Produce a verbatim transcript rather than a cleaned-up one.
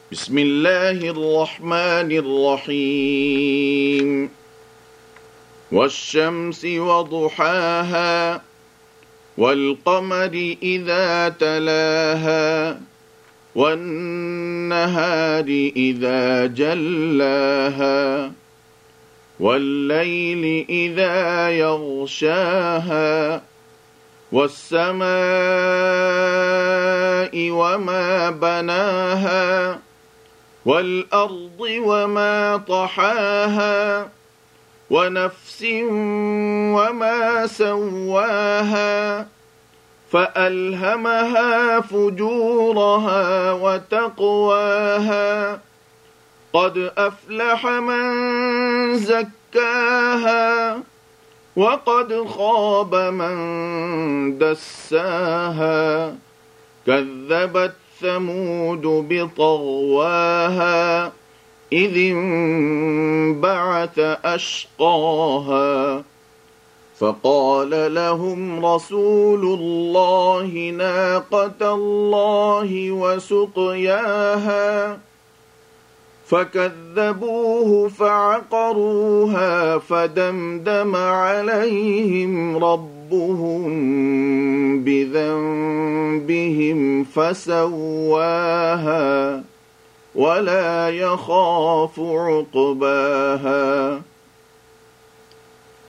بسم الله الرحمن الرحيم والشمس وضحاها والقمر إذا تلاها والنهار إذا جلاها والليل إذا يغشاها والسماء وما بناها والأرض وما طحاها ونفس وما سواها فألهمها فجورها وتقواها قد أفلح من زكاها وقد خاب من دساها كذبت ثمود بطغواها إذ انبعث أشقاها فقال لهم رسول الله ناقة الله وسقياها فكذبوه فعقروها فدمدم عليهم ربهم بذنبهم فسواها ولا يخاف عقباها.